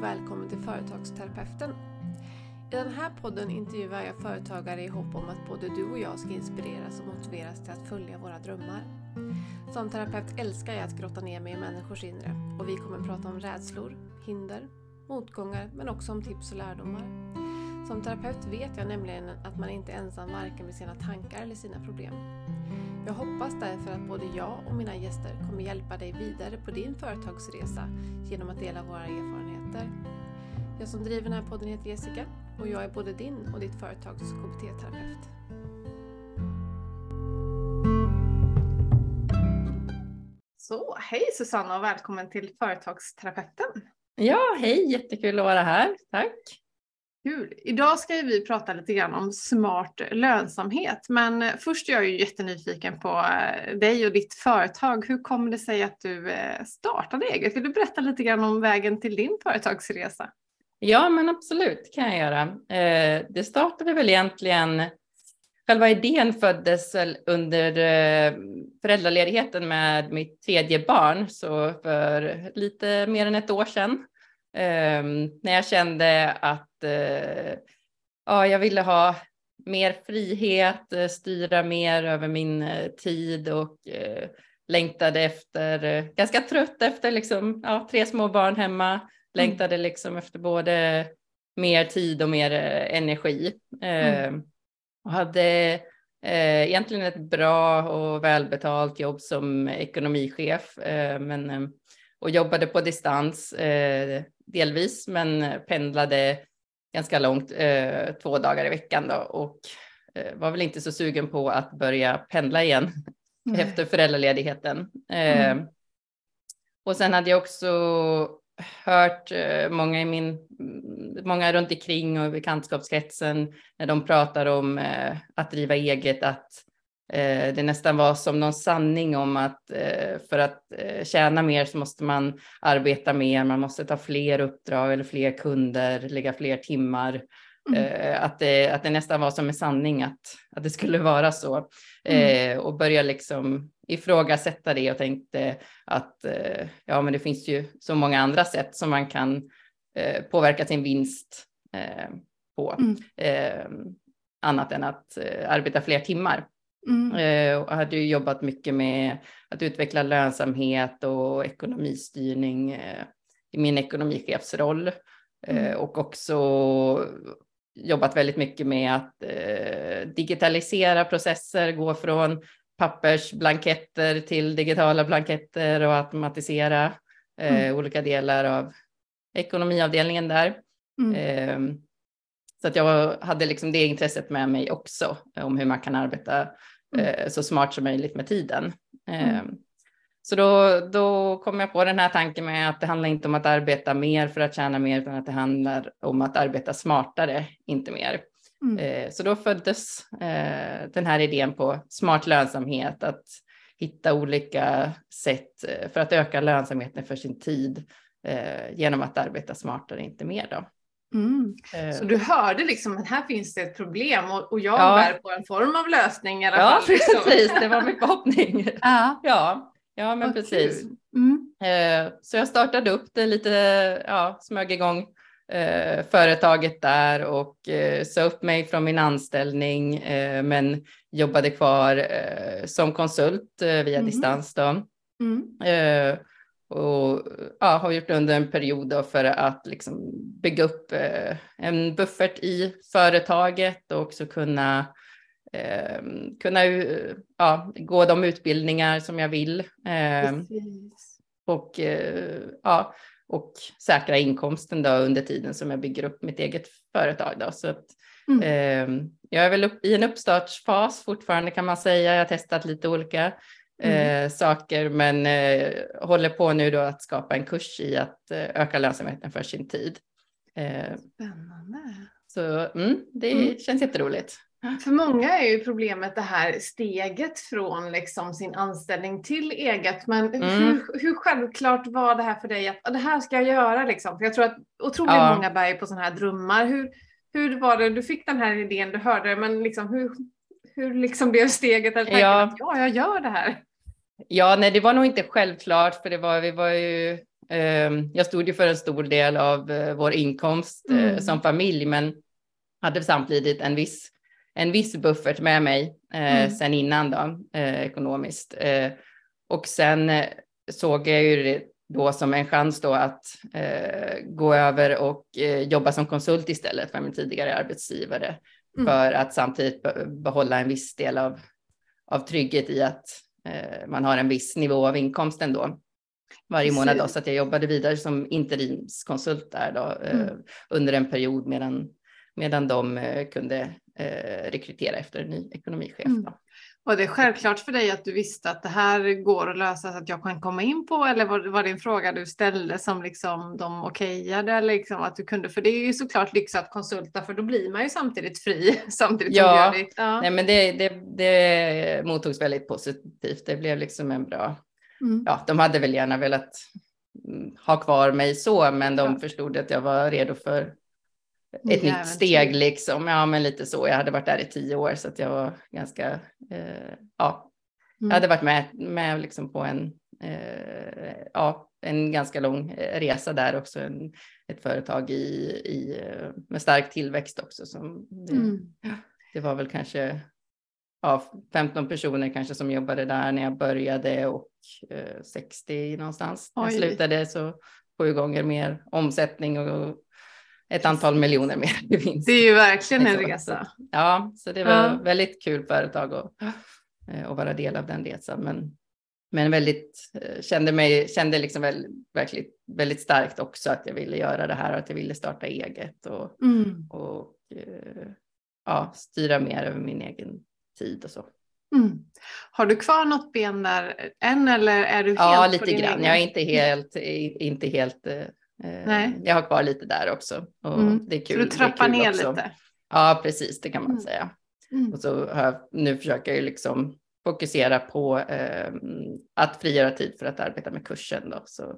och välkommen till Företagsterapeuten. I den här podden intervjuar jag företagare i hopp om att både du och jag ska inspireras och motiveras till att följa våra drömmar. Som terapeut älskar jag att grotta ner mig i människors inre och vi kommer prata om rädslor, hinder, motgångar men också om tips och lärdomar. Som terapeut vet jag nämligen att man inte är ensam varken med sina tankar eller sina problem. Jag hoppas därför att både jag och mina gäster kommer hjälpa dig vidare på din företagsresa genom att dela våra erfarenheter. Jag som driver den här podden heter Jessica och jag är både din och ditt företags KBT-terapeut. Så, hej Susanna och välkommen till Företagsterapeuten. Ja, hej, jättekul att vara här, tack. Kul. Idag ska vi prata lite grann om smart lönsamhet. Men först är jag ju jättenyfiken på dig och ditt företag. Hur kom det sig att du startade eget? Vill du berätta lite grann om vägen till din företagsresa? Ja, men absolut kan jag göra. Det startade väl egentligen, själva idén föddes under föräldraledigheten med mitt tredje barn. Så för lite mer än ett år sedan. När jag kände att jag ville ha mer frihet, styra mer över min tid och längtade efter, ganska trött efter liksom, 3 små barn hemma, längtade liksom efter både mer tid och mer energi. Och hade egentligen ett bra och välbetalt jobb som ekonomichef och jobbade på distans delvis, men pendlade ganska långt 2 dagar i veckan då, och var väl inte så sugen på att börja pendla igen efter föräldraledigheten. Och sen hade jag också hört många runt omkring och i bekantskapskretsen när de pratar om att driva eget, att det nästan var som någon sanning om att för att tjäna mer så måste man arbeta mer, man måste ta fler uppdrag eller fler kunder, lägga fler timmar. Att det nästan var som en sanning att det skulle vara så. Och börja liksom ifrågasätta det och tänkte att men det finns ju så många andra sätt som man kan påverka sin vinst på. Annat än att arbeta fler timmar. Och hade ju jobbat mycket med att utveckla lönsamhet och ekonomistyrning i min ekonomichefsroll. Och också jobbat väldigt mycket med att digitalisera processer, gå från pappersblanketter till digitala blanketter och automatisera olika delar av ekonomiavdelningen där. Så att jag hade liksom det intresset med mig också om hur man kan arbeta så smart som möjligt med tiden. Så då kom jag på den här tanken med att det handlar inte om att arbeta mer för att tjäna mer, utan att det handlar om att arbeta smartare, inte mer. Så då föddes den här idén på smart lönsamhet, att hitta olika sätt för att öka lönsamheten för sin tid genom att arbeta smartare, inte mer då. Så du hörde liksom att här finns det ett problem och jag bär på en form av lösning i alla fall. Liksom. Precis, det var min förhoppning. Ja, men precis. Så jag startade upp det lite, smög igång företaget där och sa upp mig från min anställning, men jobbade kvar som konsult via distans då. Och har gjort under en period då för att liksom bygga upp en buffert i företaget och också kunna gå de utbildningar som jag vill. Och säkra inkomsten då under tiden som jag bygger upp mitt eget företag då. Så att, jag är väl i en uppstartsfas fortfarande, kan man säga. Jag har testat lite olika saker, men håller på nu då att skapa en kurs i att öka lönsamheten för sin tid. Spännande. Så det känns jätteroligt. För många är ju problemet det här steget från liksom sin anställning till eget. Men hur självklart var det här för dig att det här ska jag göra liksom? För jag tror att otroligt många bär på sådana här drömmar. Hur var det? Du fick den här idén, du hörde, men liksom hur liksom blev steget eller tanken att jag gör det här? Ja, nej, det var nog inte självklart, för vi var ju jag stod ju för en stor del av vår inkomst som familj, men hade samtidigt en viss buffert med mig sen innan då, ekonomiskt. Och sen såg jag ju det då som en chans då att gå över och jobba som konsult istället för min tidigare arbetsgivare. För att samtidigt behålla en viss del av trygghet i att man har en viss nivå av inkomsten då varje månad. Då, så att jag jobbade vidare som interimskonsult där då, under en period medan de kunde rekrytera efter en ny ekonomichef. Då. Var det självklart för dig att du visste att det här går att lösa så att jag kan komma in på? Eller var det en fråga du ställde som liksom de okejade? Liksom att du kunde, för det är ju såklart lyx att konsulta, för då blir man ju samtidigt fri. Samtidigt som ja, du gör det. Ja. Nej, men det mottogs väldigt positivt. Det blev liksom en bra... Ja, de hade väl gärna velat ha kvar mig så, men de förstod att jag var redo för ett nytt steg liksom. Ja, men lite så. Jag hade varit där i 10 år, så att jag var ganska, jag hade varit med liksom på en ganska lång resa där också. Ett företag med stark tillväxt också. Det var väl kanske 15 personer kanske som jobbade där när jag började och 60 någonstans. När jag slutade, så 7 gånger mer omsättning och ett antal miljoner mer i vinst. Det är ju verkligen en resa. Ja, så det var väldigt kul företag att vara del av den resan. Men väldigt, kände liksom verkligen väldigt starkt också att jag ville göra det här och att jag ville starta eget och styra mer över min egen tid och så. Har du kvar något ben där än, eller är du helt Ja, på lite din grann. egen? Jag är inte helt jag har kvar lite där också. Och det är kul. Så du trappar ner också. lite? Ja, precis, det kan man säga. Och så nu försöker jag liksom fokusera på att frigöra tid för att arbeta med kursen då. Så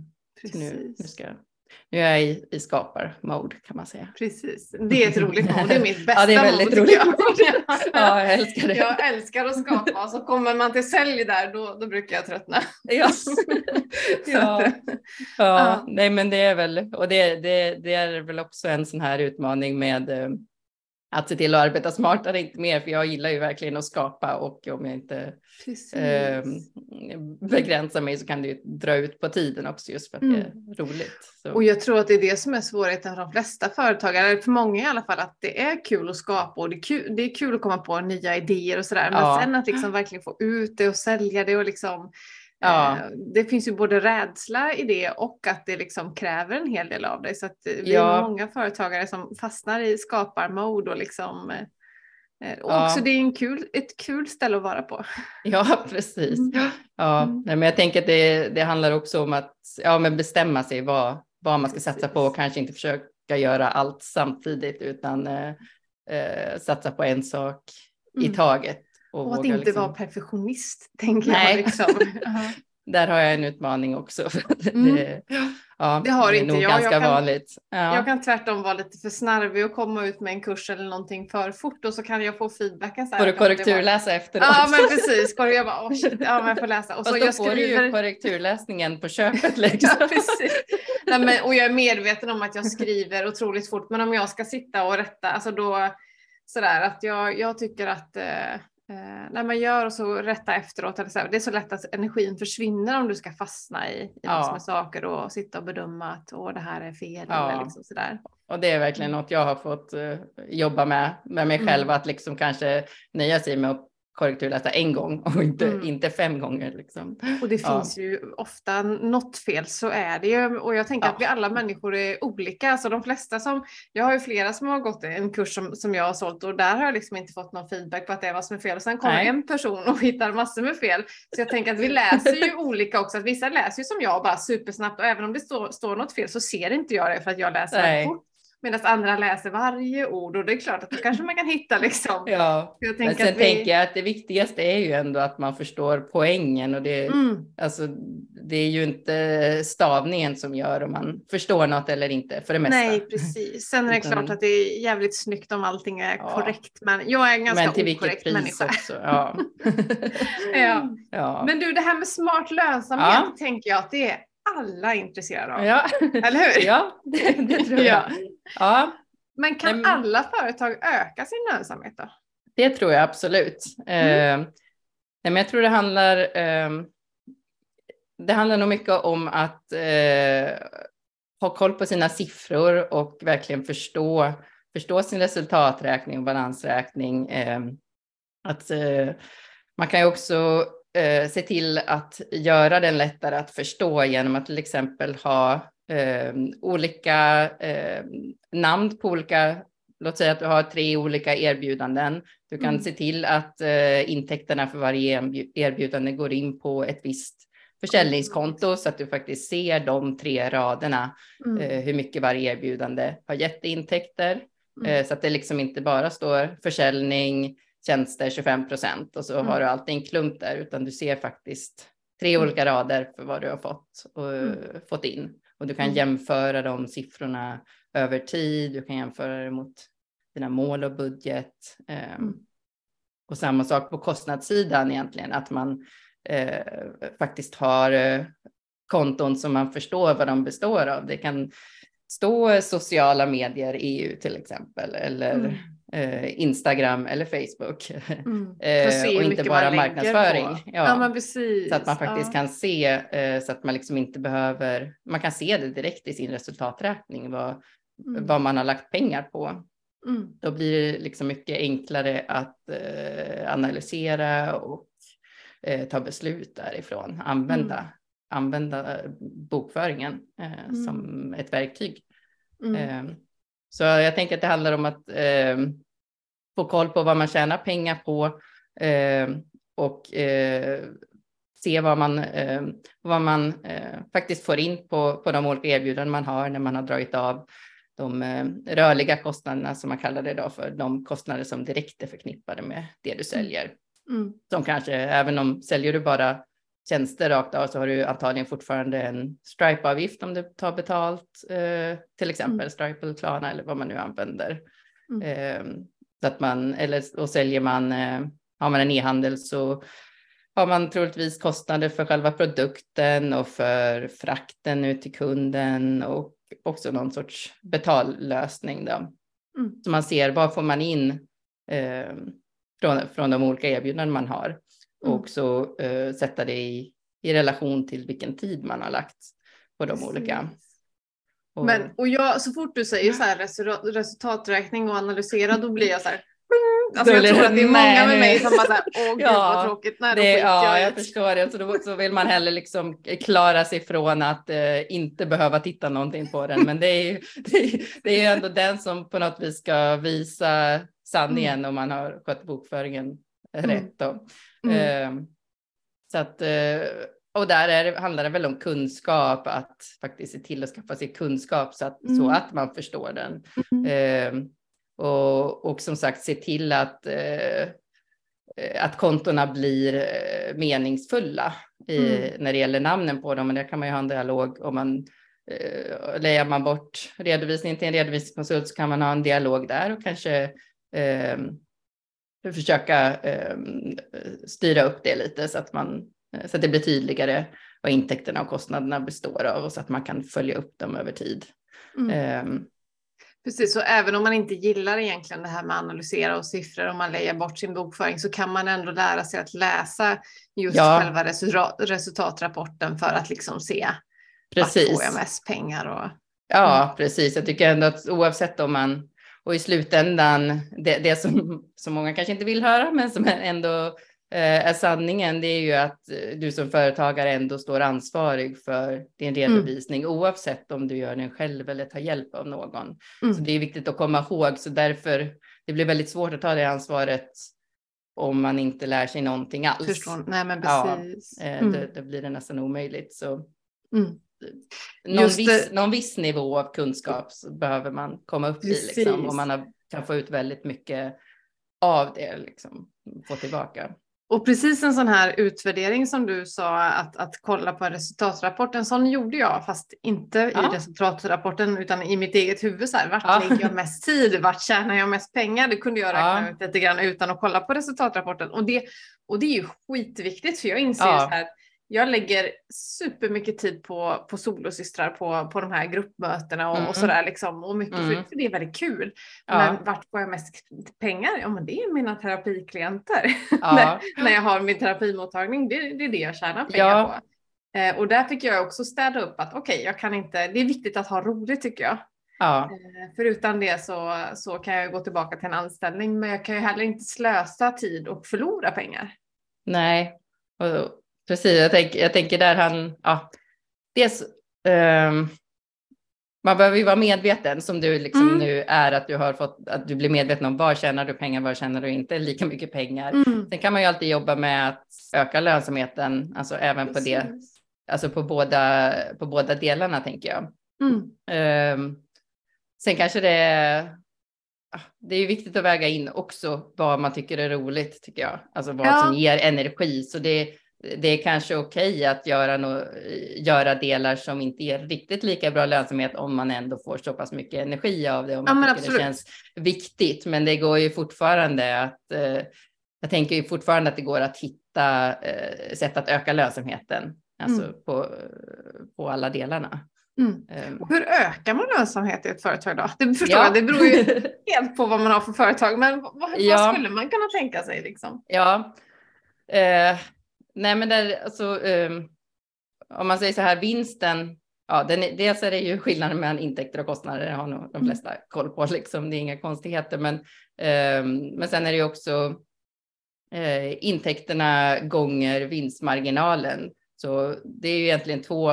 nu är jag i skapar-mode, kan man säga. Precis, det är ett roligt mode. Det är mitt bästa det är väldigt mode, roligt. Ja, jag älskar det. Jag älskar att skapa, och så kommer man till sälj där, då brukar jag tröttna. Nej, men det är väl, och det är väl också en sån här utmaning med att se till att arbeta smartare, inte mer, för jag gillar ju verkligen att skapa, och om jag inte begränsar mig så kan det ju dra ut på tiden också, just för att det är roligt. Så. Och jag tror att det är det som är svårigheten för de flesta företagare, för många i alla fall, att det är kul att skapa och det är kul att komma på nya idéer och sådär, men sen att liksom verkligen få ut det och sälja det och liksom det finns ju både rädsla i det och att det liksom kräver en hel del av dig, så att vi är många företagare som fastnar i skaparmode och liksom och också det är ett kul ställe att vara på. Ja, precis. Men jag tänker att det handlar också om att bestämma sig vad man ska satsa på, och kanske inte försöka göra allt samtidigt, utan satsa på en sak i taget. Och att inte liksom vara perfektionist, tänker jag. Liksom. Där har jag en utmaning också. Det har inte jag. Ganska vanligt. Jag kan tvärtom vara lite för snarvig och komma ut med en kurs eller någonting för fort, och så kan jag få feedbacken. Får du korrekturläsa efteråt? Ja, men precis. Jag bara, men jag får läsa. Och så jag får du ju korrekturläsningen på köpet. Liksom. Ja, precis. Och jag är medveten om att jag skriver otroligt fort, men om jag ska sitta och rätta, alltså då sådär att jag tycker att när man gör och så rätta efteråt, eller så här, det är så lätt att energin försvinner om du ska fastna i massor med saker och sitta och bedöma att det här är fel eller liksom sådär. Och det är verkligen något jag har fått jobba med mig själv, att liksom kanske nöja sig med att korrekturläsa en gång och inte 5 gånger. Liksom. Och det finns ju ofta något fel, så är det ju. Och jag tänker att vi alla människor är olika. Alltså de flesta jag har ju flera som har gått en kurs som jag har sålt, och där har jag liksom inte fått någon feedback på att det är vad som är fel. Och sen kommer en person och hittar massor med fel. Så jag tänker att vi läser ju olika också. Att vissa läser ju som jag bara supersnabbt, och även om det står något fel så ser inte jag det för att jag läser väldigt fort. Medan andra läser varje ord, och det är klart att då kanske man kan hitta liksom. Men sen tänker jag att det viktigaste är ju ändå att man förstår poängen, och alltså, det är ju inte stavningen som gör om man förstår något eller inte, för det mesta. Nej, precis. Sen är det klart att det är jävligt snyggt om allting är korrekt, men jag är en ganska okorrekt människa. Också, Men du, det här med smart lönsamhet tänker jag att det är alla intresserade av. Ja, Eller hur? ja det tror jag. Ja. Men kan alla företag öka sin lönsamhet då? Det tror jag absolut. Men jag tror det handlar nog mycket om att ha koll på sina siffror och verkligen förstå sin resultaträkning och balansräkning. Man kan ju också se till att göra den lättare att förstå genom att till exempel ha olika namn på olika, låt säga att du har 3 olika erbjudanden. Du kan se till att intäkterna för varje erbjudande går in på ett visst försäljningskonto så att du faktiskt ser de 3 raderna, hur mycket varje erbjudande har gett intäkter. Så att det liksom inte bara står försäljning, tjänster 25% och så har du allting klump där, utan du ser faktiskt 3 olika rader för vad du har fått in. Och du kan jämföra de siffrorna över tid, du kan jämföra det mot dina mål och budget. Och samma sak på kostnadssidan egentligen, att man faktiskt har konton som man förstår vad de består av. Det kan stå sociala medier, EU till exempel, eller Instagram eller Facebook. Och inte bara marknadsföring. Ja, men precis. Så att man faktiskt kan se, så att man liksom inte behöver, man kan se det direkt i sin resultaträkning, vad man har lagt pengar på. Då blir det liksom mycket enklare att analysera och ta beslut därifrån. Använda bokföringen som ett verktyg. Så jag tänker att det handlar om att få koll på vad man tjänar pengar på och se vad man faktiskt får in på de olika erbjudanden man har när man har dragit av de rörliga kostnaderna, som man kallar det då, för de kostnader som direkt är förknippade med det du säljer. Som kanske, även om säljer du bara tjänster rakt av, så har du antagligen fortfarande en Stripe-avgift om du tar betalt, till exempel Stripe eller Klarna eller vad man nu använder. Så att och säljer man, har man en e-handel, så har man troligtvis kostnader för själva produkten och för frakten ut till kunden och också någon sorts betallösning då. Så man ser vad får man in från de olika erbjudanden man har. Och också sätta det i relation till vilken tid man har lagt på de olika. Och jag, så fort du säger så här resultaträkning och analysera, då blir jag så här. Alltså jag tror att det är många med mig som bara så här, åh gud vad tråkigt. Jag förstår det. Så vill man heller liksom klara sig från att inte behöva titta någonting på den. Men det är ju ändå den som på något vis ska visa sanningen om man har skött bokföringen rätt då. Så att, och där handlar det väl om kunskap, att faktiskt se till att skaffa sig kunskap så att man förstår den. Och som sagt se till att kontona blir meningsfulla när det gäller namnen på dem. Men där kan man ju ha en dialog. Om man lejer man bort redovisning till en redovisningskonsult, så kan man ha en dialog där och kanske försöka styra upp det lite så att det blir tydligare vad intäkterna och kostnaderna består av, och så att man kan följa upp dem över tid. Precis, så även om man inte gillar egentligen det här med analysera och siffror, om man lägger bort sin bokföring, så kan man ändå lära sig att läsa just själva resultatrapporten för att liksom se vart får jag mest pengar. Precis. Jag tycker ändå att oavsett om man, och i slutändan, det som många kanske inte vill höra, men som ändå är sanningen, det är ju att du som företagare ändå står ansvarig för din redovisning, oavsett om du gör den själv eller tar hjälp av någon. Så det är viktigt att komma ihåg, så därför det blir väldigt svårt att ta det ansvaret om man inte lär sig någonting alls. Förstår. Nej, men precis. Det blir det nästan omöjligt. Så någon viss nivå av kunskap så behöver man komma upp i, liksom, och man kan få ut väldigt mycket av det, liksom, få tillbaka. Och precis en sån här utvärdering som du sa, att kolla på en resultatrapport, en sån gjorde jag, fast inte i resultatrapporten utan i mitt eget huvud. Så här, vart lägger jag mest tid? Vart tjänar jag mest pengar? Det kunde jag räkna ut lite grann utan att kolla på resultatrapporten. Och det är ju skitviktigt, för jag inser så här, jag lägger supermycket tid på solosystrar på de här gruppmötena och sådär liksom. Och mycket för det är väldigt kul. Ja. Men vart får jag mest pengar? Ja, men det är mina terapiklienter. Ja. när jag har min terapimottagning, det är det jag tjänar pengar på. Och där fick jag också städa upp att jag kan inte, det är viktigt att ha roligt tycker jag. Ja. För utan det så kan jag gå tillbaka till en anställning, men jag kan ju heller inte slösa tid och förlora pengar. Nej, och precis. Jag tänker där dels, man behöver ju vara medveten som du liksom nu är, att du har fått, att du blir medveten om var tjänar du pengar, var tjänar du inte lika mycket pengar. Sen kan man ju alltid jobba med att öka lönsamheten, alltså även på det, alltså på båda delarna tänker jag. Sen kanske det är ju viktigt att väga in också vad man tycker är roligt tycker jag. Alltså vad som ger energi. Så det är kanske okej att göra delar som inte ger riktigt lika bra lönsamhet om man ändå får så pass mycket energi av det. Om man tycker det känns viktigt. Men det går ju fortfarande att, jag tänker ju fortfarande att det går att hitta sätt att öka lönsamheten. Alltså på alla delarna. Hur ökar man lönsamhet i ett företag då? Det förstår jag, det beror ju helt på vad man har för företag. Men vad skulle man kunna tänka sig liksom? Ja, nej men där, alltså, om man säger så här, vinsten, dels är det ju skillnaden mellan intäkter och kostnader, det har nog de flesta koll på liksom, det är inga konstigheter, men sen är det ju också intäkterna gånger vinstmarginalen, så det är ju egentligen två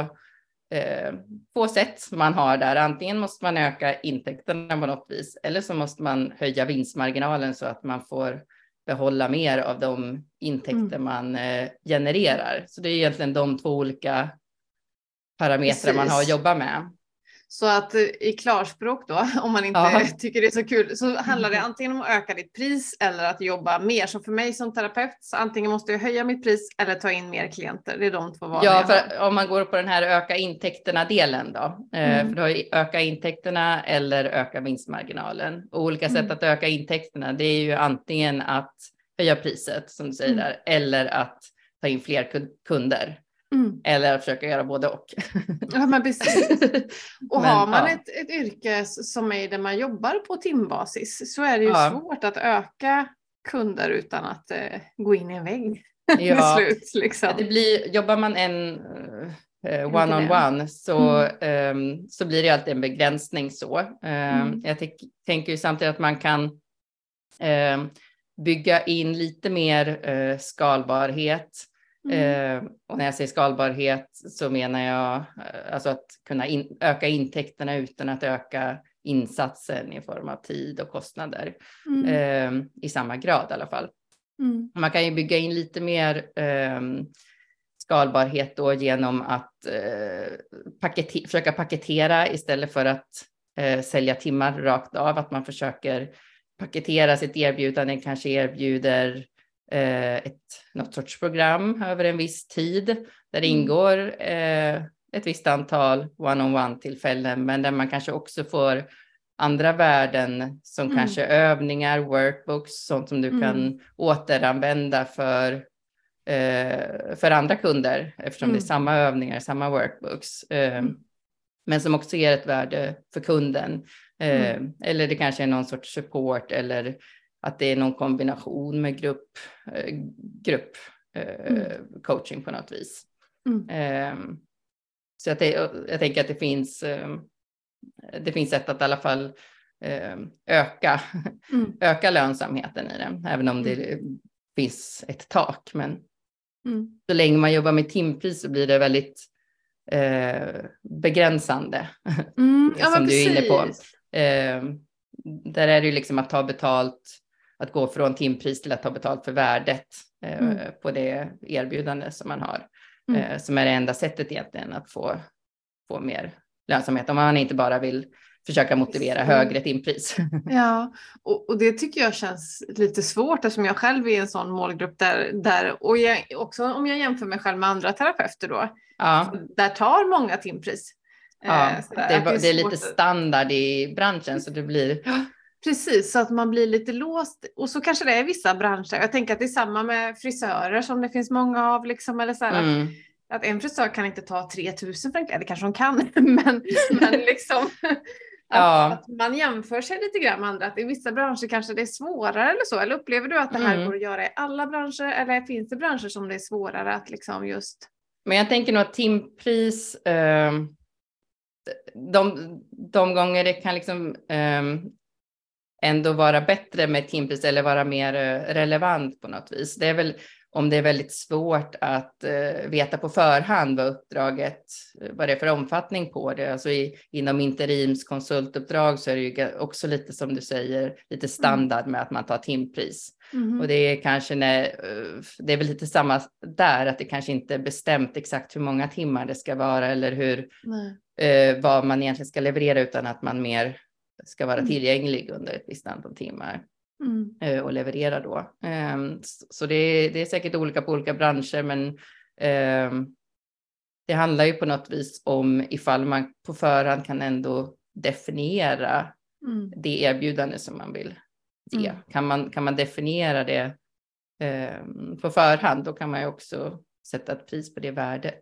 sätt man har där. Antingen måste man öka intäkterna på något vis, eller så måste man höja vinstmarginalen så att man får behålla mer av de intäkter man genererar. Så det är egentligen de två olika parametrar man har att jobba med. Så att i klarspråk då, om man inte tycker det är så kul, så handlar det antingen om att öka ditt pris eller att jobba mer. Så för mig som terapeut, så antingen måste jag höja mitt pris eller ta in mer klienter. Det är de två valen. Ja, för om man går på den här öka intäkterna-delen då. För då öka intäkterna eller öka vinstmarginalen. Och olika sätt att öka intäkterna, det är ju antingen att höja priset, som du säger där, eller att ta in fler kunder. Eller att försöka göra både och. Ja, men precis. Och har man ett yrke som är där man jobbar på timbasis, så är det ju svårt att öka kunder utan att gå in i en vägg. Slut, liksom. Jobbar man en one-on-one så blir det alltid en begränsning så. Jag tänker ju samtidigt att man kan bygga in lite mer skalbarhet. Och när jag säger skalbarhet så menar jag alltså att kunna öka intäkterna utan att öka insatsen i form av tid och kostnader i samma grad i alla fall. Man kan ju bygga in lite mer skalbarhet då genom att försöka paketera istället för att sälja timmar rakt av. Att man försöker paketera sitt erbjudande, kanske erbjuder något sorts program över en viss tid där det ingår ett visst antal one-on-one-tillfällen, men där man kanske också får andra värden som kanske övningar, workbooks, sånt som du kan återanvända för andra kunder eftersom det är samma övningar, samma workbooks, men som också ger ett värde för kunden. Eller det kanske är någon sorts support eller att det är någon kombination med grupp coaching på något vis. Så jag tänker att det finns sätt att i alla fall öka lönsamheten i det. Även om det finns ett tak. Men så länge man jobbar med timpris så blir det väldigt begränsande. Som du är inne på. Där är det ju liksom att ta betalt, att gå från timpris till att ta betalt för värdet på det erbjudande som man har. Som är det enda sättet egentligen att få mer lönsamhet. Om man inte bara vill försöka motivera högre timpris. Ja, och det tycker jag känns lite svårt eftersom jag själv är i en sån målgrupp där och också om jag jämför mig själv med andra terapeuter då. Där tar många timpris. Det är lite standard i branschen så det blir... Precis, så att man blir lite låst. Och så kanske det är vissa branscher. Jag tänker att det är samma med frisörer som det finns många av. Liksom, eller så här, att en frisör kan inte ta 3000 för en kläder, kanske de kan, men liksom att man jämför sig lite grann med andra, att i vissa branscher kanske det är svårare eller så, eller upplever du att det här går att göra i alla branscher, eller finns det branscher som det är svårare att liksom just... Men jag tänker nog att timpris, de gånger det kan liksom ändå vara bättre med timpris eller vara mer relevant på något vis. Det är väl om det är väldigt svårt att veta på förhand vad det är för omfattning på det. Alltså inom interimskonsultuppdrag så är det ju också lite som du säger, lite standard med att man tar timpris. Och det är kanske det är väl lite samma där, att det kanske inte är bestämt exakt hur många timmar det ska vara eller vad man egentligen ska leverera, utan att man mer ska vara tillgänglig under ett visst antal timmar och leverera då. Så det är säkert olika på olika branscher, men det handlar ju på något vis om ifall man på förhand kan ändå definiera det erbjudande som man vill ge. Kan man definiera det på förhand, då kan man ju också sätta ett pris på det värdet.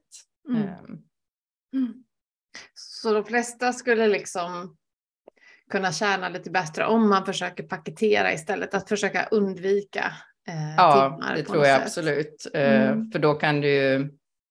Så de flesta skulle liksom kunna tjäna lite bättre om man försöker paketera istället, att försöka undvika timmar. Det tror jag absolut. För då kan du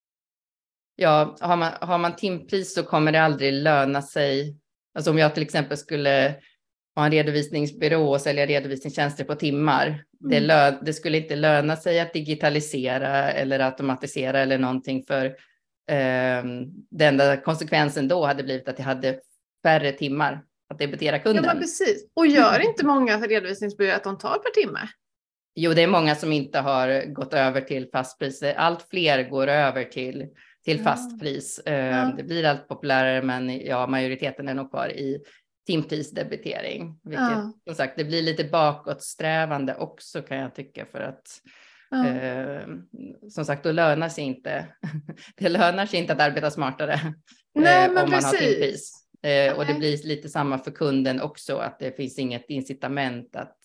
har man timpris så kommer det aldrig löna sig. Alltså om jag till exempel skulle ha en redovisningsbyrå och sälja redovisningstjänster på timmar. Det skulle inte löna sig att digitalisera eller automatisera eller någonting, för den enda konsekvensen då hade blivit att jag hade färre timmar att debitera kunden. Ja, men precis. Och gör inte många redovisningsbyråer att de tar per timme? Jo, det är många som inte har gått över till fastpris. Allt fler går över till fastpris. Det blir allt populärare, men majoriteten är nog kvar i timprisdebitering. Vilket som sagt, det blir lite bakåtsträvande också, kan jag tycka, för att som sagt, då lönar sig inte. Det lönar sig inte att arbeta smartare. Nej, men om man har timpris. Och det Nej. blir lite samma för kunden också, att det finns inget incitament att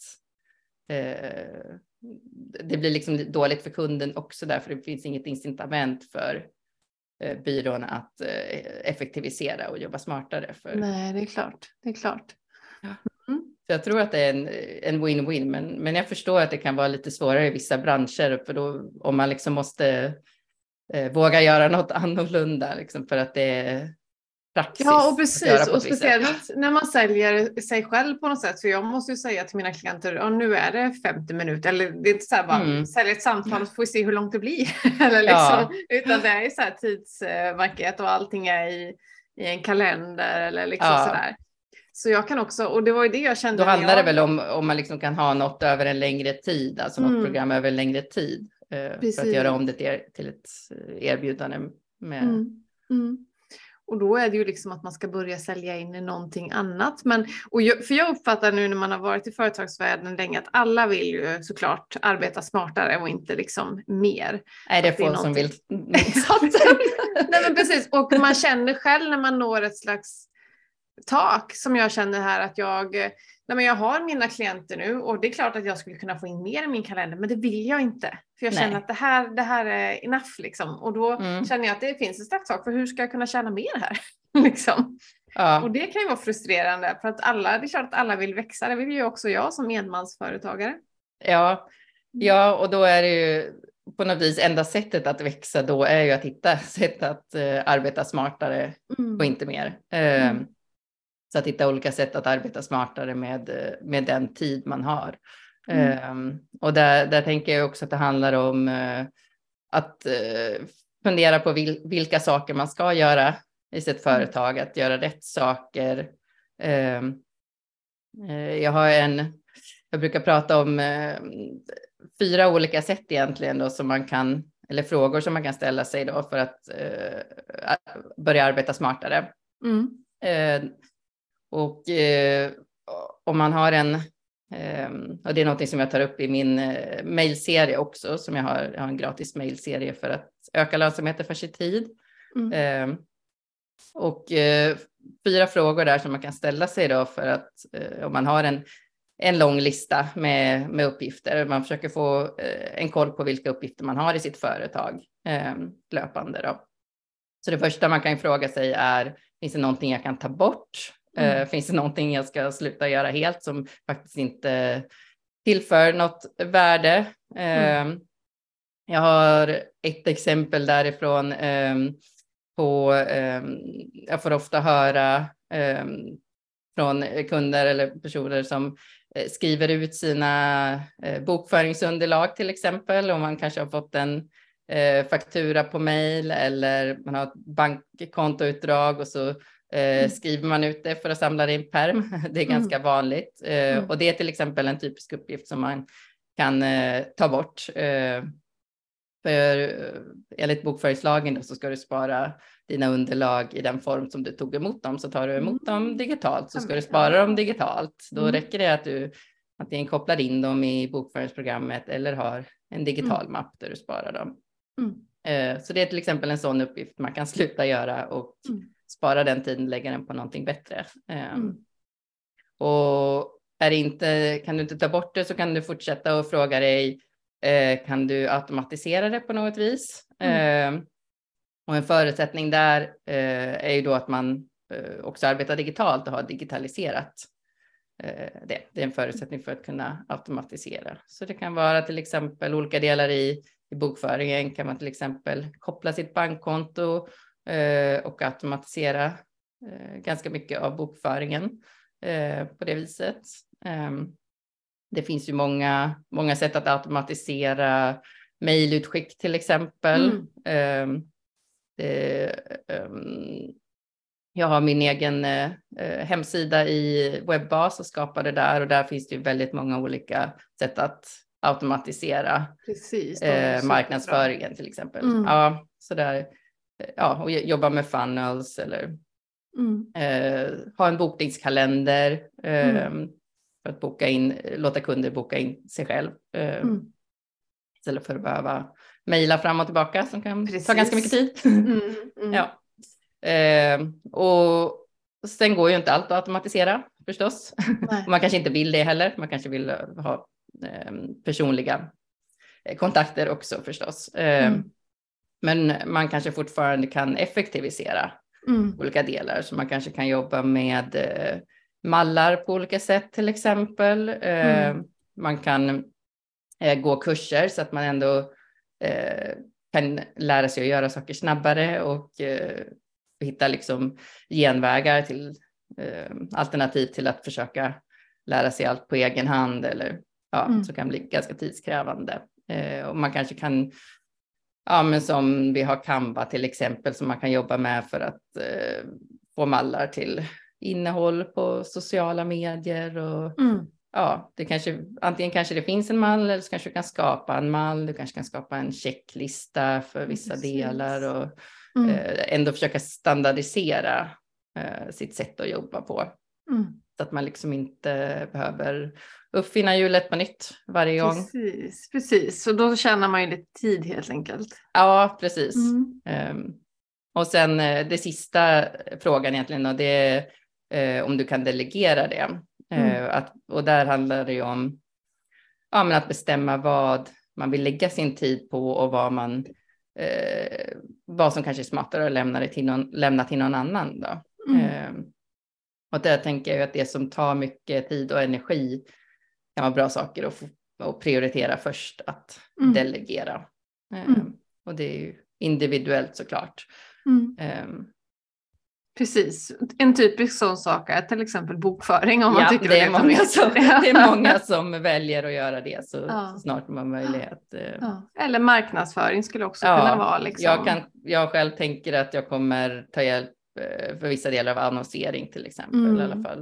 det blir liksom dåligt för kunden också, därför det finns inget incitament för byrån att effektivisera och jobba smartare. Nej, det är klart. Ja. Så jag tror att det är en win-win, men jag förstår att det kan vara lite svårare i vissa branscher, för då om man liksom måste våga göra något annorlunda liksom, för att det är praxis. Ja, och precis. Och speciellt när man säljer sig själv på något sätt. För jag måste ju säga till mina klienter, nu är det 50 minuter. Eller det är inte så här bara sälja ett samtal och så får vi se hur långt det blir. Eller liksom, utan det är ju så här tidsmarket och allting är i en kalender eller liksom sådär. Så jag kan också, och det var ju det jag kände. Då handlar det väl om man liksom kan ha något över en längre tid, alltså något program över en längre tid. För att göra om det till ett erbjudande med... Och då är det ju liksom att man ska börja sälja in i någonting annat. För jag uppfattar nu när man har varit i företagsvärlden länge att alla vill ju såklart arbeta smartare och inte liksom mer. Nej, det är få som vill. Nej, men precis. Och man känner själv när man når ett slags tak, som jag känner här, att jag har mina klienter nu och det är klart att jag skulle kunna få in mer i min kalender, men det vill jag inte. För jag känner att det här är enough liksom. Och då känner jag att det finns ett slags tak för hur ska jag kunna tjäna mer här? liksom. Och det kan ju vara frustrerande, för att det är klart att alla vill växa. Det vill ju också jag som enmansföretagare. Ja, och då är det ju på något vis enda sättet att växa då är ju att hitta sätt att arbeta smartare och inte mer. Så att hitta olika sätt att arbeta smartare med den tid man har. Och där tänker jag också att det handlar om att fundera på vilka saker man ska göra i sitt företag. Att göra rätt saker. Jag brukar prata om 4 olika sätt egentligen då, som man kan, eller frågor som man kan ställa sig då för att börja arbeta smartare. Och om man har och det är något som jag tar upp i min mejlserie också, som jag har en gratis mejlserie för att öka lönsamheten för sin tid. Och 4 frågor där som man kan ställa sig då, för att om man har en lång lista med uppgifter, man försöker få en koll på vilka uppgifter man har i sitt företag. löpande då. Så det första man kan fråga sig är, finns det någonting jag kan ta bort? Finns det någonting jag ska sluta göra helt som faktiskt inte tillför något värde? Jag har ett exempel därifrån jag får ofta höra från kunder eller personer som skriver ut sina bokföringsunderlag till exempel. Om man kanske har fått en faktura på mejl eller man har ett bankkontoutdrag och så skriver man ut det för att samla det i en pärm. Det är ganska vanligt. Och det är till exempel en typisk uppgift som man kan ta bort. För enligt bokföringslagen då, så ska du spara dina underlag i den form som du tog emot dem. Så tar du emot dem digitalt så ska du spara dem digitalt. Då räcker det att du antingen kopplar in dem i bokföringsprogrammet eller har en digital mapp där du sparar dem. Så det är till exempel en sån uppgift man kan sluta göra och spara den tiden, lägga den på någonting bättre. Och kan du inte ta bort det så kan du fortsätta och fråga dig, kan du automatisera det på något vis? Och en förutsättning där är ju då att man också arbetar digitalt och har digitaliserat det. Det är en förutsättning för att kunna automatisera. Så det kan vara till exempel olika delar i bokföringen. Kan man till exempel koppla sitt bankkonto och automatisera ganska mycket av bokföringen på det viset. Det finns ju många sätt att automatisera mejlutskick till exempel. Jag har min egen hemsida i Webbas och skapar det där. Och där finns det ju väldigt många olika sätt att automatisera marknadsföringen till exempel. Ja, så där, och jobba med funnels eller ha en bokningskalender. För att låta kunder boka in sig själv. Istället för att behöva mejla fram och tillbaka som kan ta ganska mycket tid. Ja. Och sen går ju inte allt att automatisera förstås. Man kanske inte vill det heller. Man kanske vill ha personliga kontakter också förstås. Men man kanske fortfarande kan effektivisera olika delar. Så man kanske kan jobba med mallar på olika sätt till exempel. Man kan gå kurser så att man ändå kan lära sig att göra saker snabbare och hitta liksom genvägar till alternativ till att försöka lära sig allt på egen hand eller så kan bli ganska tidskrävande. Och man kanske kan, men som vi har Canva till exempel som man kan jobba med för att få mallar till innehåll på sociala medier och antingen kanske det finns en mall eller så kanske du kan skapa en mall, du kanske kan skapa en checklista för vissa delar och ändå försöka standardisera sitt sätt att jobba på. Så att man liksom inte behöver uppfinna hjulet på nytt varje gång. Precis. Så då tjänar man ju lite tid helt enkelt. Ja, precis. Och sen det sista frågan egentligen då, det är om du kan delegera det. Och där handlar det ju om att bestämma vad man vill lägga sin tid på och vad som kanske är smartare att lämna till någon annan då. Och där tänker jag att det som tar mycket tid och energi kan vara bra saker att prioritera först att delegera. Och det är ju individuellt såklart. Precis. En typisk sån sak är till exempel bokföring. Om man tycker det är många som väljer att göra det så snart man har möjlighet. Eller marknadsföring skulle också kunna vara. Liksom. Jag själv tänker att jag kommer ta hjälp för vissa delar av annonsering till exempel i alla fall.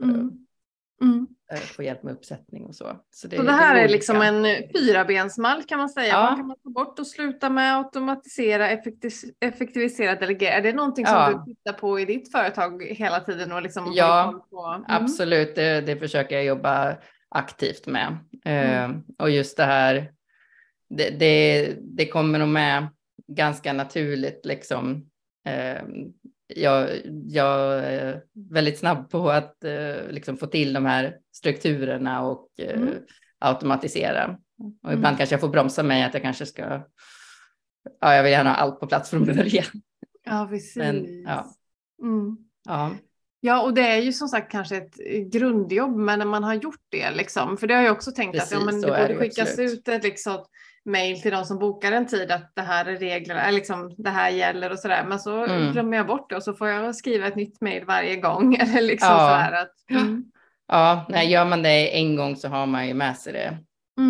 Få hjälp med uppsättning och så. Så det här är liksom en 4-bensmall kan man säga. Vad kan man ta bort och sluta med automatisera, effektivisera, delegera? Är det någonting som du tittar på i ditt företag hela tiden? Och liksom absolut. Det försöker jag jobba aktivt med. Och just det här, det kommer nog med ganska naturligt liksom. Jag är väldigt snabb på att liksom få till de här strukturerna och automatisera. Och ibland kanske jag får bromsa mig att jag kanske ska ja, jag vill gärna ha allt på plats från början. Ja, precis. Men, ja. Ja. Ja, och det är ju som sagt kanske ett grundjobb, men när man har gjort det liksom, för det har jag också tänkt Precis, att så det är borde det skickas absolut. ut ett liksom mejl till de som bokar en tid att det här är reglerna, eller liksom det här gäller och sådär, men så glömmer jag bort det och så får jag skriva ett nytt mejl varje gång eller liksom sådär att. Ja, nej, gör man det en gång så har man ju med sig det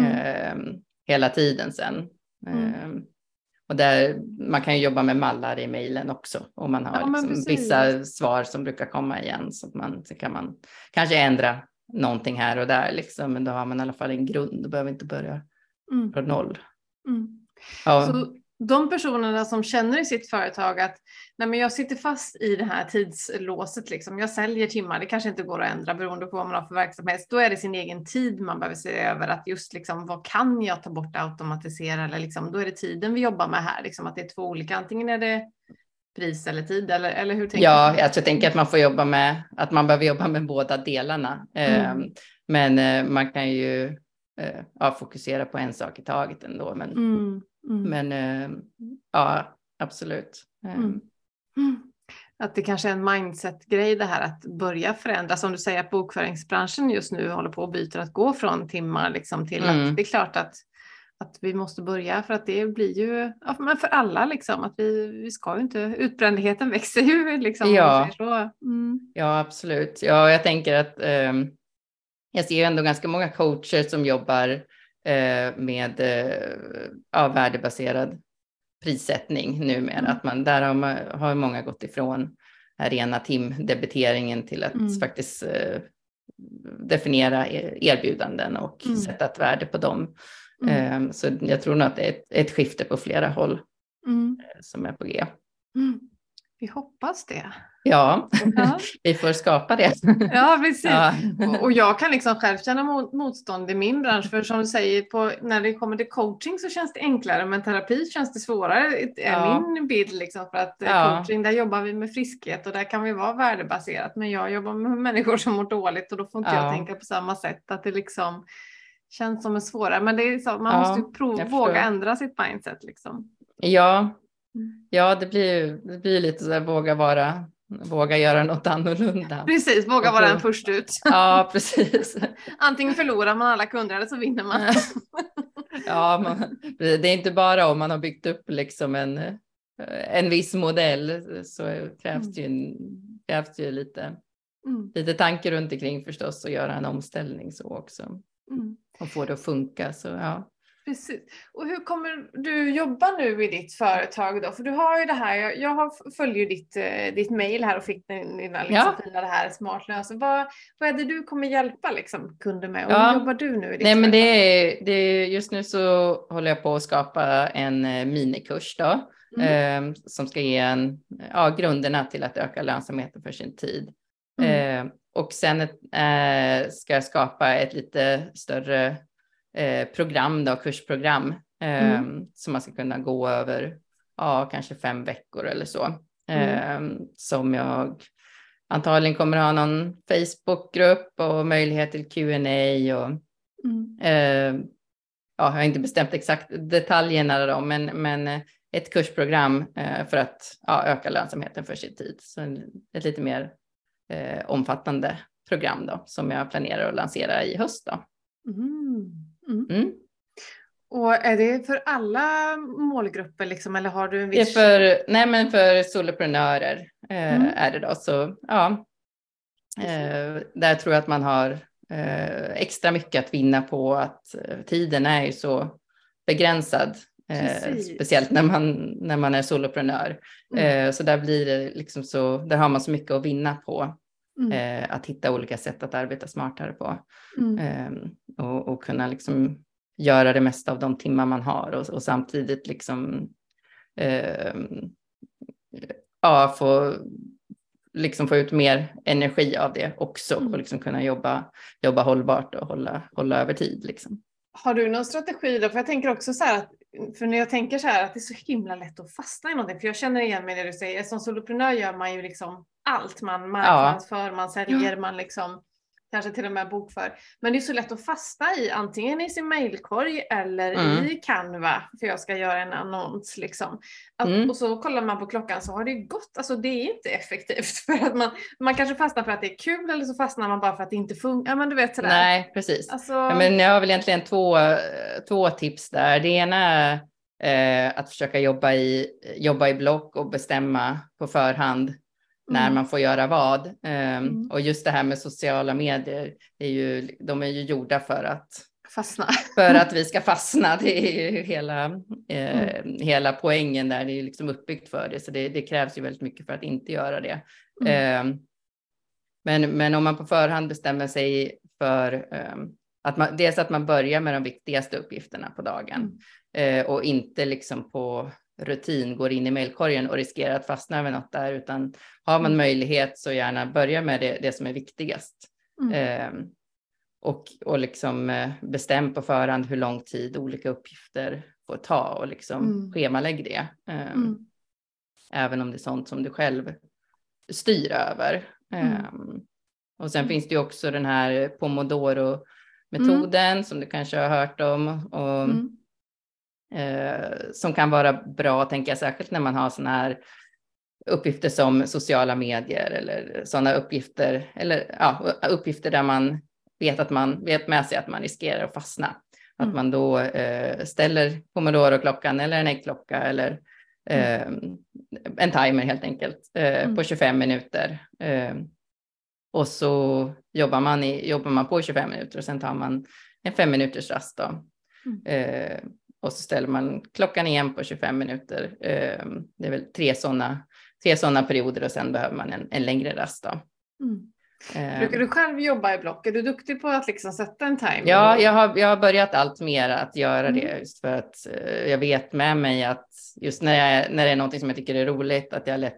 hela tiden sen. Och där, man kan ju jobba med mallar i mejlen också. Om man har liksom vissa svar som brukar komma igen. Så kan man kanske ändra någonting här och där. Liksom, men då har man i alla fall en grund. Då behöver inte börja från noll. Ja. Så de personerna som känner i sitt företag att nej, men jag sitter fast i det här tidslåset. Liksom. Jag säljer timmar, det kanske inte går att ändra beroende på vad man har för verksamhet. Då är det sin egen tid man behöver se över. Att just liksom, vad kan jag ta bort, automatisera? Eller liksom, då är det tiden vi jobbar med här. Liksom, att det är två olika, antingen är det pris eller tid. Eller hur tänker du? Ja, jag tänker att man får jobba med, att man behöver jobba med båda delarna. Men man kan ju fokusera på en sak i taget ändå. Men ja, absolut. Att det kanske är en mindset-grej det här att börja förändra. Som du säger att bokföringsbranschen just nu håller på att byta, att gå från timmar liksom till att det är klart att vi måste börja, för att det blir ju men för alla liksom att vi ska ju inte, utbrändheten växer ju liksom. Ja, ja absolut. Ja, jag tänker att jag ser ju ändå ganska många coacher som jobbar med värdebaserad prissättning numera. Att man där har många gått ifrån rena timdebiteringen till att faktiskt definiera erbjudanden och sätta ett värde på dem. Så jag tror nog att det är ett skifte på flera håll som är på G. Vi hoppas det. Ja, vi får skapa det. Ja, precis. Ja. Och jag kan liksom själv känna motstånd i min bransch. För som du säger, när det kommer till coaching så känns det enklare. Men terapi känns det svårare. Är min bild liksom. För att coaching, där jobbar vi med friskhet. Och där kan vi vara värdebaserat. Men jag jobbar med människor som mår dåligt. Och då får inte jag tänka på samma sätt. Att det liksom känns som en svårare. Men det är så, man måste ju våga ändra sitt mindset liksom. Ja, det blir lite så här, våga göra något annorlunda. Precis, våga vara en först ut. Ja, precis. Antingen förlorar man alla kunder eller så vinner man. Ja, det är inte bara om man har byggt upp liksom en viss modell, så krävs det ju lite tanke runt omkring förstås, och göra en omställning så också. Och få det att funka, så ja. Precis. Och hur kommer du jobba nu i ditt företag då? För du har ju det här, jag följer ditt mejl här och fick dina liksom fina det här smartlösa. Vad är det du kommer hjälpa liksom kunder med? Och hur jobbar du nu i ditt företag? Men det är, just nu så håller jag på att skapa en minikurs då. Som ska ge grunderna till att öka lönsamheten för sin tid. Och sen ska jag skapa ett lite större program då, kursprogram som man ska kunna gå över kanske 5 veckor eller så. Som jag antagligen kommer ha någon Facebookgrupp och möjlighet till Q&A och jag har inte bestämt exakt detaljerna då, men ett kursprogram för att öka lönsamheten för sin tid. Så ett lite mer omfattande program då, som jag planerar att lansera i höst då. Och är det för alla målgrupper liksom, eller har du en viss? Det är för soloprenörer är det då, så där tror jag att man har extra mycket att vinna på att tiden är ju så begränsad, speciellt när man är soloprenör. Så där blir det liksom så, där har man så mycket att vinna på. Att hitta olika sätt att arbeta smartare på. Och kunna liksom göra det mesta av de timmar man har. Och samtidigt liksom få ut mer energi av det också. Och liksom kunna jobba hållbart och hålla över tid. Liksom. Har du någon strategi då? För jag tänker också så här att, för när jag tänker så här att det är så himla lätt att fastna i någonting. För jag känner igen mig när du säger, som soloprenör gör man ju liksom allt. Man marknadsför, man säljer, man liksom kanske till och med bokför. Men det är så lätt att fastna i antingen i sin mailkorg eller i Canva, för jag ska göra en annons liksom. Och så kollar man på klockan så har det gått, alltså det är inte effektivt för att man kanske fastnar för att det är kul eller så fastnar man bara för att det inte funkar, men du vet sådär. Nej, precis. Alltså... Ja, men jag har väl egentligen två tips där. Det ena är att försöka jobba i block och bestämma på förhand när man får göra vad. Och just det här med sociala medier, de är ju gjorda för att fastna. För att vi ska fastna. Det är ju hela poängen där. Det är ju liksom uppbyggt för det. Så det krävs ju väldigt mycket för att inte göra det. Men om man på förhand bestämmer sig för dels att man börjar med de viktigaste uppgifterna på dagen. Och inte liksom på rutin går in i mejlkorgen och riskerar att fastna med något där, utan har man möjlighet så gärna börja med det som är viktigast. Och liksom bestäm på förhand hur lång tid olika uppgifter får ta och liksom schemalägg det. Även om det är sånt som du själv styr över. Och sen finns det ju också den här Pomodoro-metoden som du kanske har hört om. Och som kan vara bra, tänker jag, särskilt när man har såna här uppgifter som sociala medier eller sådana uppgifter, eller uppgifter där man vet med sig att man riskerar att fastna. Att man då ställer Pomodoro-klockan eller en äggklocka eller en timer helt enkelt på 25 minuter. Och så jobbar man på 25 minuter och sen tar man en 5 minuters rast då. Och så ställer man klockan igen på 25 minuter. Det är väl tre sådana perioder och sen behöver man en längre rast då. Brukar du själv jobba i block? Är du duktig på att liksom sätta en timer? Ja, jag har börjat allt mer att göra det, just för att jag vet med mig att just när det är något som jag tycker är roligt, att jag lätt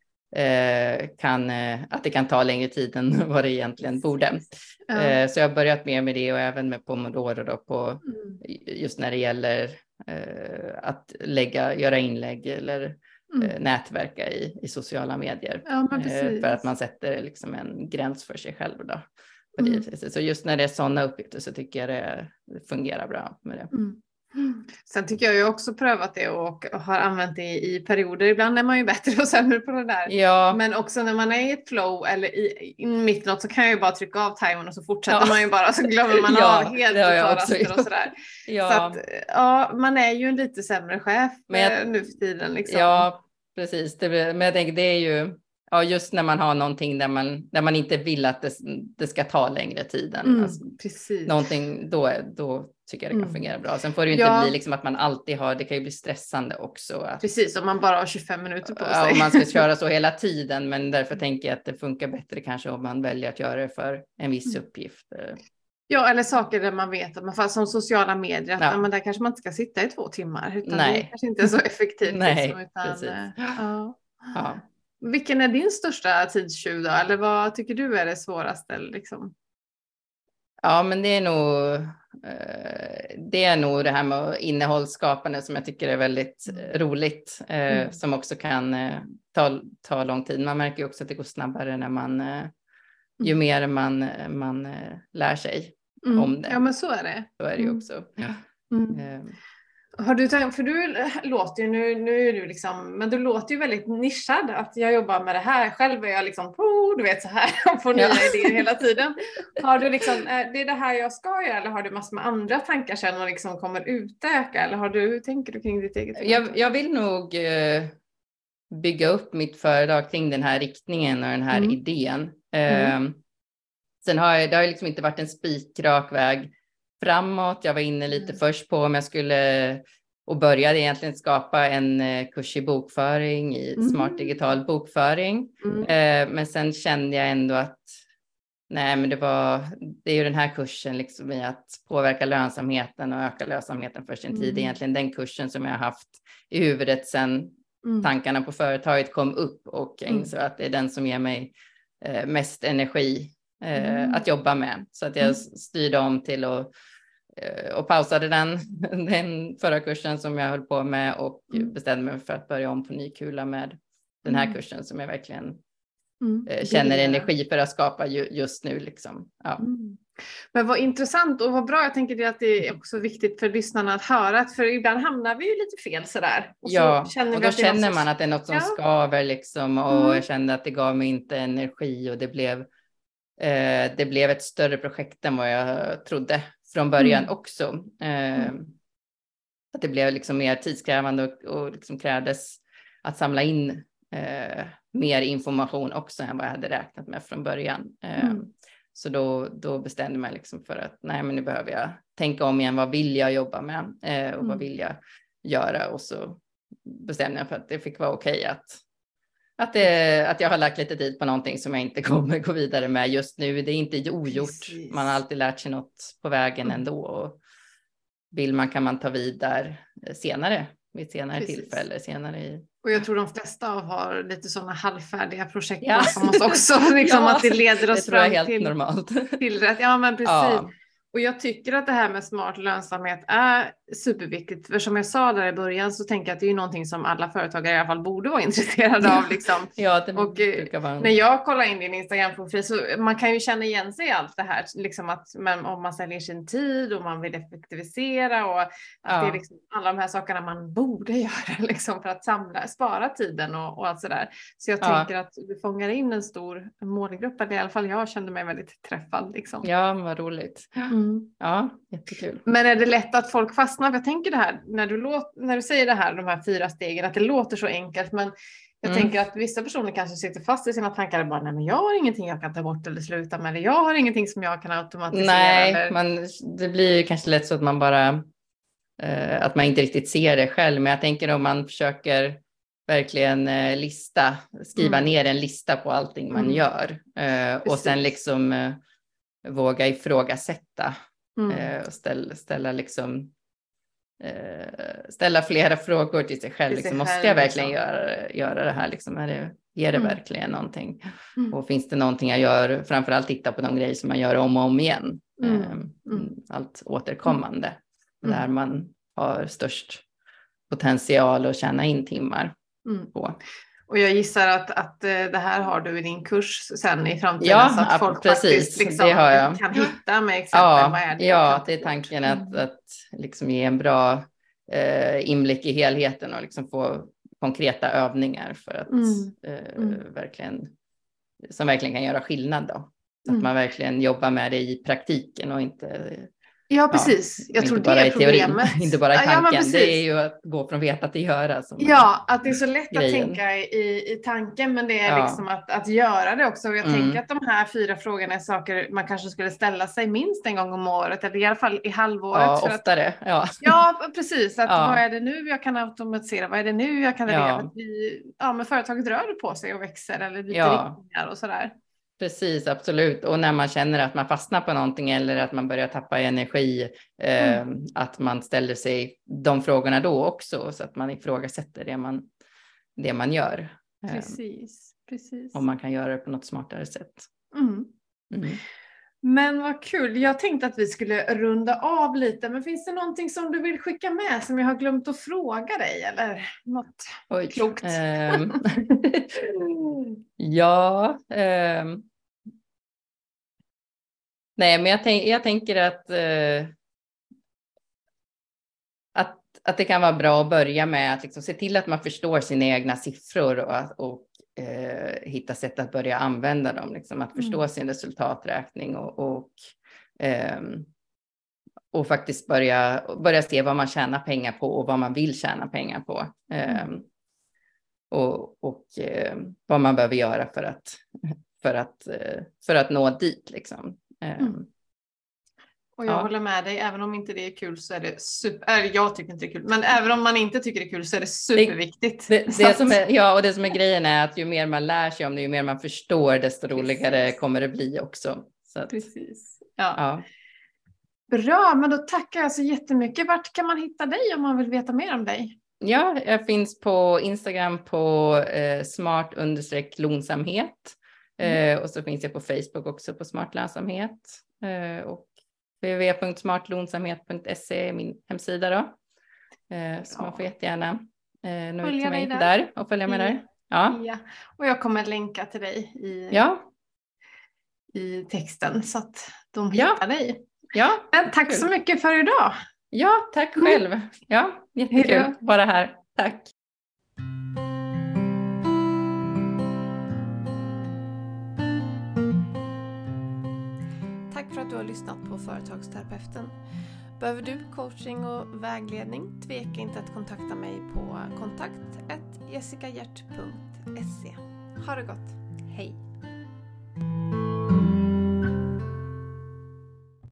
att det kan ta längre tid än vad det egentligen borde. Så jag har börjat mer med det, och även med Pomodoro då just när det gäller att göra inlägg eller nätverka i sociala medier. För att man sätter liksom en gräns för sig själv då. Så just när det är sådana uppgifter så tycker jag det fungerar bra med det. Sen tycker jag ju också prövat det och har använt det i perioder. Ibland är man ju bättre och sämre på det där. Ja. Men också när man är i ett flow eller i mitt något, så kan jag ju bara trycka av timern och så fortsätter man ju bara, så glömmer man av helt och tar raster och sådär. Så att man är ju en lite sämre chef nu för tiden liksom. Ja, precis. Men jag tänker det är ju just när man har någonting där man inte vill att det ska ta längre tid. Precis. Någonting, då tycker jag det kan fungera bra. Sen får det ju inte bli liksom att man alltid har, det kan ju bli stressande också. Precis, om man bara har 25 minuter på sig. Ja, om man ska köra så hela tiden, men därför tänker jag att det funkar bättre kanske om man väljer att göra det för en viss uppgift. Ja, eller saker där man vet att man får, som sociala medier, att men där kanske man inte ska sitta i 2 timmar, utan det är kanske inte så effektivt. Nej, liksom, precis. Ja. Vilken är din största tidstjuv då? Eller vad tycker du är det svåraste liksom? Ja, men det är nog det här med innehållsskapande som jag tycker är väldigt roligt. Som också kan ta lång tid. Man märker ju också att det går snabbare när ju mer man lär sig om det. Ja, men så är det. Så är det ju också. Har du tänkt, för du låter ju, nu är du liksom, men du låter ju väldigt nischad, att jag jobbar med det här, själv är jag liksom, du vet så här, och får nya idéer hela tiden. Har du liksom, det är det här jag ska göra, eller har du massor med andra tankar sen och liksom kommer utöka, eller tänker du kring ditt eget? Jag vill nog bygga upp mitt företag kring den här riktningen och den här idén. Sen det har liksom inte varit en spikrak väg framåt. Jag var inne lite först på om jag skulle, och började egentligen skapa en kurs i bokföring, i smart digital bokföring. Men sen kände jag ändå att nej, men det är ju den här kursen liksom i att påverka lönsamheten och öka lönsamheten för sin tid. Egentligen den kursen som jag har haft i huvudet sen tankarna på företaget kom upp, och jag insåg att det är den som ger mig mest energi att jobba med. Så att jag styrde om till och pausade den förra kursen som jag höll på med, och bestämde mig för att börja om på ny kula med den här kursen som jag verkligen känner energi för att skapa just nu liksom. Ja. Men vad intressant och vad bra. Jag tänker det att det är också viktigt för lyssnarna att höra. För ibland hamnar vi ju lite fel sådär. Och ja, så känner och vi då att det är känner man att det är något som skaver liksom. Och jag kände att det gav mig inte energi. Och det blev ett större projekt än vad jag trodde från början också. Att det blev liksom mer tidskrävande och liksom krävdes att samla in mer information också än vad jag hade räknat med från början. Så då bestämde jag mig liksom för att nej, men nu behöver jag tänka om igen. Vad vill jag jobba med och vad vill jag göra? Och så bestämde jag för att det fick vara okej att jag har lagt lite tid på någonting som jag inte kommer gå vidare med just nu. Det är inte ogjort. Precis. Man har alltid lärt sig något på vägen ändå. Och vill man kan man ta vidare senare. Vid ett senare tillfälle. Och jag tror de flesta har lite sådana halvfärdiga projekt bakom oss också. Liksom att det leder oss fram helt normalt. Till rätt. Ja, men precis. Ja. Och jag tycker att det här med smart lönsamhet är superviktigt. För som jag sa där i början så tänker jag att det är någonting som alla företagare i alla fall borde vara intresserade av. Liksom. Och när jag kollar in din Instagram-profil så man kan ju känna igen sig i allt det här. Liksom att om man säljer sin tid och man vill effektivisera och att det är liksom alla de här sakerna man borde göra liksom, för att spara tiden och allt sådär. Så jag tänker att du fångar in en stor målgrupp. I alla fall jag kände mig väldigt träffad. Liksom. Ja, vad roligt. Ja, jättekul. Men är det lätt att folk fastnar? Jag tänker det här, när du säger det här, de här 4 stegen, att det låter så enkelt, men jag tänker att vissa personer kanske sitter fast i sina tankar och bara, nej men jag har ingenting jag kan ta bort eller sluta med, eller jag har ingenting som jag kan automatisera. Nej, det blir ju kanske lätt så att man bara, att man inte riktigt ser det själv, men jag tänker om man försöker verkligen skriva ner en lista på allting man gör och sen liksom våga ifrågasätta och ställa flera frågor till sig själv. Liksom, måste jag verkligen göra det här? Liksom, ger det verkligen någonting? Och finns det någonting jag gör? Framförallt titta på de grejer som man gör om och om igen. Allt återkommande. Där man har störst potential att tjäna in timmar på. Och jag gissar att det här har du i din kurs sen i framtiden så att folk faktiskt liksom det har jag. Kan hitta med exempel. Vad är det? Ja, det är tanken att liksom ge en bra inblick i helheten och liksom få konkreta övningar för att som verkligen kan göra skillnad då. Så att man verkligen jobbar med det i praktiken och inte... Ja, precis. Jag tror det är problemet. Inte bara i tanken. Det är ju att gå från veta till göra. Att det är så lätt att tänka i tanken, men det är liksom att göra det också. Och jag tänker att de här 4 frågorna är saker man kanske skulle ställa sig minst en gång om året, eller i alla fall i halvåret. Ja, oftare. Ja, precis. Vad är det nu jag kan automatisera? Vad är det nu jag kan reglera? Men företaget rör på sig och växer eller byter riktningar och sådär. Precis, absolut. Och när man känner att man fastnar på någonting eller att man börjar tappa energi, att man ställer sig de frågorna då också så att man ifrågasätter det man gör. Precis. Om man kan göra det på något smartare sätt. Men vad kul. Jag tänkte att vi skulle runda av lite. Men finns det någonting som du vill skicka med som jag har glömt att fråga dig? Eller något klokt? Nej, men jag tänker att det kan vara bra att börja med att liksom se till att man förstår sina egna siffror och hitta sätt att börja använda dem. Liksom, att förstå sin resultaträkning och faktiskt börja se vad man tjänar pengar på och vad man vill tjäna pengar på. Och vad man behöver göra för att nå dit. Liksom. Och jag håller med dig, även om inte det är kul så är det jag tycker inte det är kul, men även om man inte tycker det är kul så är det superviktigt. Det som är grejen är att ju mer man lär sig om det, ju mer man förstår, desto roligare kommer det bli också. Så precis. Ja. Bra, men då tackar jag så jättemycket. Vart kan man hitta dig om man vill veta mer om dig? Ja, jag finns på Instagram på smart_lönsamhet. Och så finns jag på Facebook också på smart lönsamhet. Och www.smartlonsamhet.se är min hemsida då. Så man får jättegärna nå ut till mig där och följa med där. Ja. Och jag kommer länka till dig i texten så att de hittar dig. Ja. Men tack så mycket för idag. Ja, tack själv. Ja, jättekul att vara här. Tack. Tack för att du har lyssnat på Företagsterapeuten. Behöver du coaching och vägledning? Tveka inte att kontakta mig på kontakt@jessicahjert.se. Ha det gott. Hej!